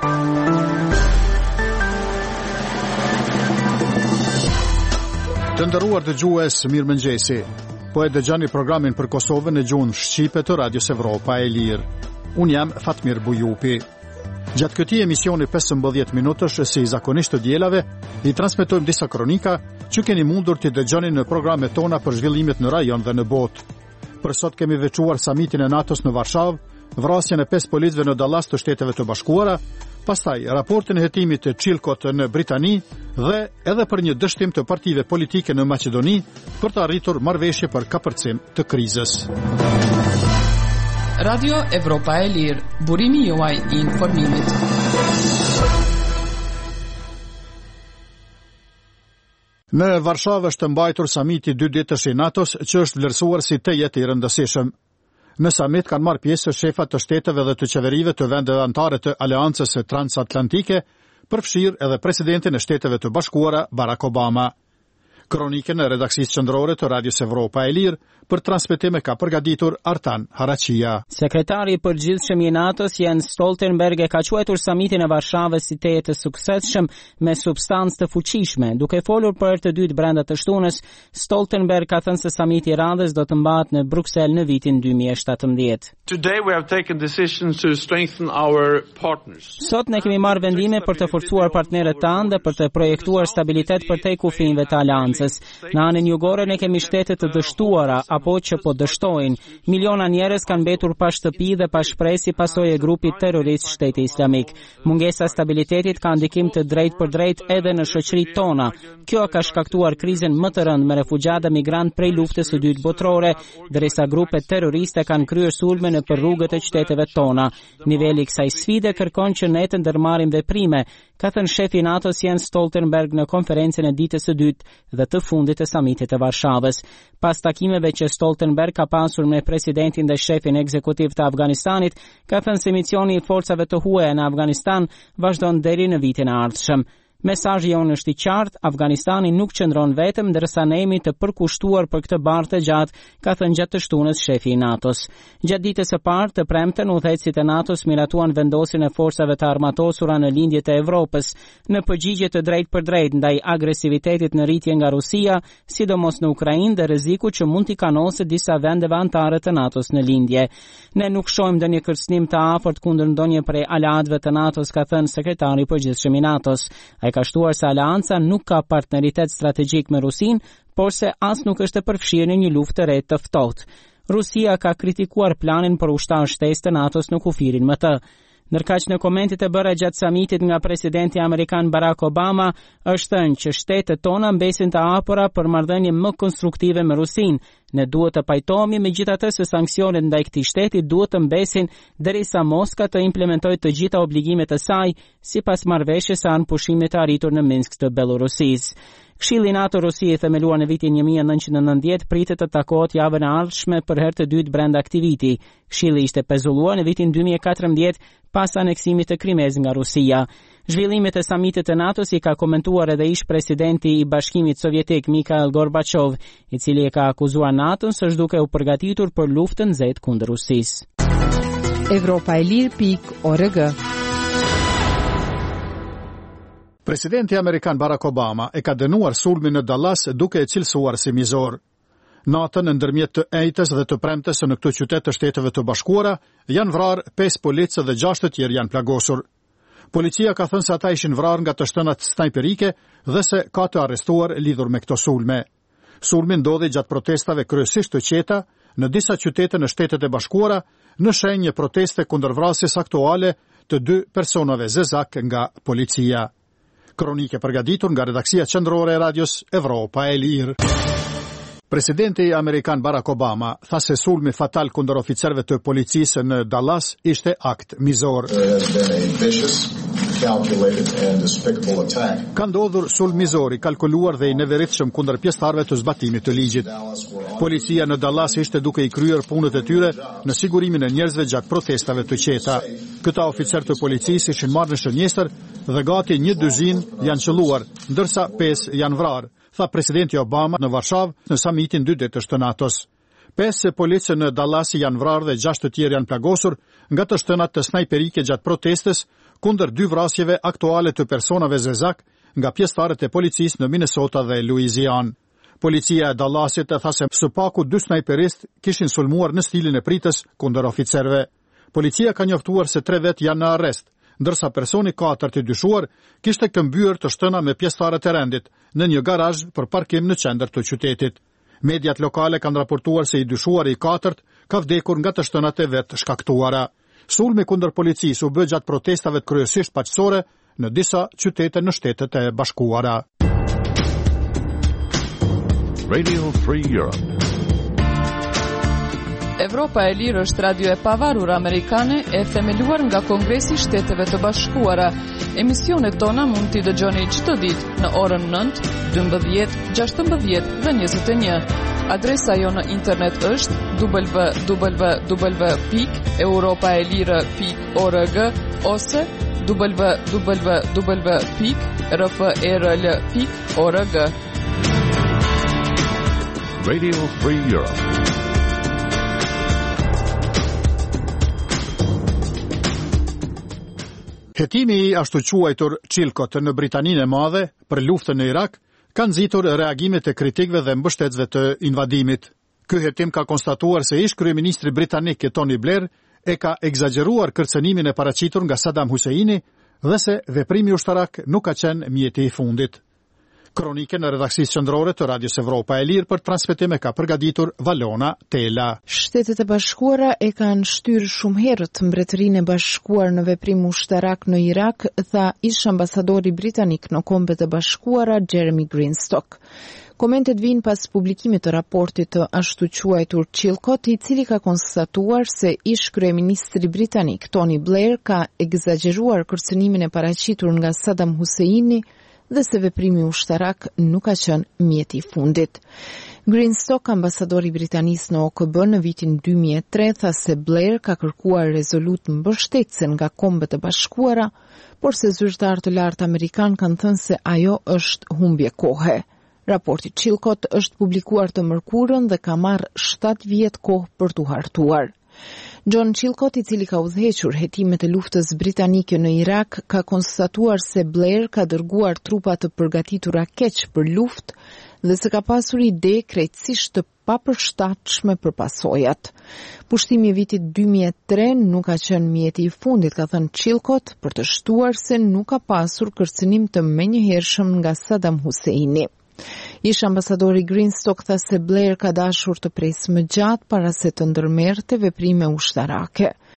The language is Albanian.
Të nderuar dëgjues, mirëmëngjesi. Po e dëgjoni programin për Kosovën në gjuhën shqipe të Radios Evropa e Lirë. Unë jam Fatmir Bujupi. Gjatë këtij emisioni 15 minutësh si zakonisht të dielave, i transmetojmë disa kronika që keni mundur të dëgjoni në programet tona për zhvillimet në rajon dhe në botë. Për sot kemi veçuar samitin e NATO-s në Varshavë, vrasjen e 5 policëve në Dallas të Shteteve të Bashkuara, pastaj raportin e hetimit të Chilcot në Britani dhe edhe për një dështim të partive politike në Maqedoni për të arritur marrëveshje për kapërcim të krizës. Radio Evropa e Lirë, burimi juaj i informimit. Në Varshavë është mbajtur samiti 2 ditësh i NATO-s që është vlerësuar si të jetë i rëndësishëm. Në samit kanë marrë pjesë shefat të shteteve dhe të qeverive të vendeve anëtare të Aleancës Transatlantike, përfshirë edhe presidentin e Shteteve të Bashkuara Barack Obama. Kronikën e redaksisë qendrore të Radios Evropa e Lirë për transmetime ka përgatitur Artan Haraqia. Sekretari i përgjithshëm i NATO-s Jens Stoltenberg e ka quajtur samitin e Varshavës si të jetë suksesshëm me substancë të fuqishme. Duke folur për herë të dytë brenda të shtunës, Stoltenberg ka thënë se samiti i radhës do të mbahet në Bruksel në vitin 2017. Today we have taken decisions to strengthen our partners. Sot ne kemi marrë vendime për të forcuar partnerët tanë dhe për të projektuar stabilitet për te kufinjve të aleancës. Në anën jugore ne kemi shtete të dështuara apo që po dështojnë. Miliona njerëz kanë mbetur pa shtëpi dhe pa shpresë si pasojë e grupit terrorist Shteti Islamik. Mungesa e stabilitetit ka ndikim të drejtë për drejtë edhe në shoqëritë tona. Kjo ka shkaktuar krizën më të rëndë me refugjata migrant prej luftës së dytë botërore, derisa grupet terroriste kanë kryer sulme në rrugët e qyteteve tona. Niveli i kësaj sfide kërkon që ne të ndërmarrim veprime, ka thënë shefi i NATO-s Jens Stoltenberg në konferencën e ditës së dytë dhe të fundit të samitit të Varshavës. Pas takimeve që Stoltenberg ka pasur me presidentin dhe shefin ekzekutiv të Afganistanit, ka thënë se misioni i forcave të huaja në Afganistan vazhdon deri në vitin e ardhshëm. Mesazhi jonë është i qartë, Afganistani nuk qëndron vetëm, ndërsa ne jemi të përkushtuar për këtë barë të gjatë, ka thënë gjatë të shtunës shefi i NATO-s. Gjatë ditës së parë të premten, udhëheqësit e NATO-s miratuan vendosjen e forcave të armatosura në lindjet e Evropës, në përgjigje të drejtë për drejtë ndaj agresivitetit në rritje nga Rusia, sidomos në Ukrainë dhe rreziku që mund t'i kanosë disa vendeve anëtare të NATO-s në lindje. Ne nuk shohim ndonjë kërcënim të afërt kundër ndonjë prej aleatëve të NATO-s, ka thënë sekretari i përgjithshëm i NATO-s. Ka shtuar se Aleanca nuk ka partneritet strategjik me Rusin, por se as nuk është e përfshirë në një luftë të re të ftohtë. Rusia ka kritikuar planin për ushtar shtesë të NATO-s në kufirin më të. Ndërkaq në komentet e bëra gjatë samitit nga presidenti amerikan Barack Obama, është thënë që shtetet tona mbesin të hapura për marrëdhënie më konstruktive me Rusin. Ne duhet të pajtohemi megjithatë se sanksionet ndaj këtij shteti duhet të mbesin derisa Moska të implementojë të gjitha obligimet e saj sipas marrëveshjes së anëpushimit të arritur në Minsk të Bellorusisë. Këshilli NATO-Rusi themeluar në vitin 1990 pritet të takohet javën e ardhshme për herë të dytë brenda këtij viti. Këshilli ishte pezulluar në vitin 2014 pas aneksimit të Krimes nga Rusia. Zhvillimet e samitit të NATO-s i ka komentuar edhe ish presidenti i Bashkimit Sovjetik Mikhail Gorbachev, i cili e ka akuzuar NATO-n se është duke u përgatitur për luftën nxehtë kundër Rusisë. Evropaelir.org. Presidenti amerikan Barack Obama e ka dënuar sulmin në Dallas duke e cilësuar si mizor. Natën ndërmjet të ejtës dhe të premtes në këtë qytet të Shteteve të Bashkuara janë vrarë 5 policë dhe 6 të tjerë janë plagosur. Policia ka thënë se ata ishin vrarë nga të shtënat snajperike dhe se ka të arrestuar lidhur me këto sulme. Sulmi ndodhi gjatë protestave kryesisht të qeta në disa qytete në Shtetet e Bashkuara në shenjë proteste kundër vrasjes aktuale të 2 personave zezak nga policia. Kronike përgatitur nga redaksia qendrore e Radios Evropa e Lirë. Presidenti amerikan Barack Obama tha se sulmi fatal kundër oficerëve të policisë në Dallas ishte akt mizor. Ka ndodhur sulm mizor i kalkuluar dhe i neveritshëm kundër pjesëtarëve të zbatimit të ligjit. Policia në Dallas ishte duke i kryer punët e tyre në sigurimin e njerëzve gjatë protestave të qeta. Këta oficerë të policisë ishin marrë në shënjestër dhe gati 1/2 janë qelluar, ndërsa 5 janë vrarë, tha presidenti Obama në Varshavë në samitin 2 ditësh të NATO-s. 5 policë në Dallas janë vrarë dhe 6 të tjerë janë plagosur nga të shtënat të snajperike gjatë protestës kundër 2 vrasjeve aktuale të personave zezak nga pjesëtarët e policisë në Minnesota dhe Louisiana. Policia e Dallasit e tha se së paku 2 snajperist kishin sulmuar në stilin e pritës kundër oficerëve. Policia ka njoftuar se 3 vet janë në arrest, ndërsa personi 4 i dyshuar kishte këmbyer të shtëna me pjesëtarët e rendit në një garazh për parkim në qendër të qytetit. Mediat lokale kanë raportuar se i dyshuari i 4 ka vdekur nga të shtënat e vet shkaktuara. Sulmi kundër policisë u bë gjatë protestave kryesisht paqësore në disa qytete në Shtetet e Bashkuara. Radio Free Europe. Evropa e Lirë është radio e pavarur amerikane e themeluar nga Kongresi i Shteteve të Bashkuara. Emisionet tona mund t'i dëgjoni çdo ditë në orën 9, 12, 16 dhe 21. Adresa jo në internet është www.europaelire.org ose www.rfrl.org. Radio Free Europe. Hetimi i ashtu quajtur Chilcot në Britaninë e Madhe për luftën në Irak ka nxitur reagimet e kritikëve dhe mbështetësve të invadimit. Ky hetim ka konstatuar se ish kryeministri britanik Tony Blair e ka egzageruar kërcënimin e paraqitur nga Saddam Husseini dhe se veprimi ushtarak nuk ka qenë mjeti i fundit. Kronikën në redaksisë qendrore të Radios Evropa e Lirë për transmetim e ka përgatitur Valona Tela. Shtetet e Bashkuara e kanë shtyrë shumë herët Mbretërinë e Bashkuar në veprim ushtarak në Irak, tha ish ambasadori britanik në Kombet e Bashkuara Jeremy Greenstock. Komentet vinë pas publikimit të raportit të ashtu quajtur Chilcot, i cili ka konstatuar se ish kryeministri britanik Tony Blair ka egzageruar kërcënimin e paraqitur nga Saddam Husseini dhe se veprimi ushtarak nuk ka qenë mjeti i fundit. Greenstock, ambasadori britanis në OKB në vitin 2003, tha se Blair ka kërkuar rezolut mbështetëse nga Kombet e Bashkuara, por se zyrtarë të lartë amerikan kanë thënë se ajo është humbje kohe. Raporti Chilcot është publikuar të mërkurën dhe ka marrë 7 vjet kohë për t'u hartuar. John Chilcot, i cili ka udhëhequr hetimet e luftës britanike në Irak, ka konstatuar se Blair ka dërguar trupa të përgatitura keq për luftë dhe se ka pasur ide krejtësisht të papërshtatshme për pasojat. Pushtimi i vitit 2003 nuk ka qenë mjeti i fundit, ka thënë Chilcot, për të shtuar se nuk ka pasur kërcënim të menjëhershëm nga Saddam Husseini. Ish ambasadori Greenstock tha se Blair ka dashur të presë më gjatë para se të ndërmerrte veprime ushtarake.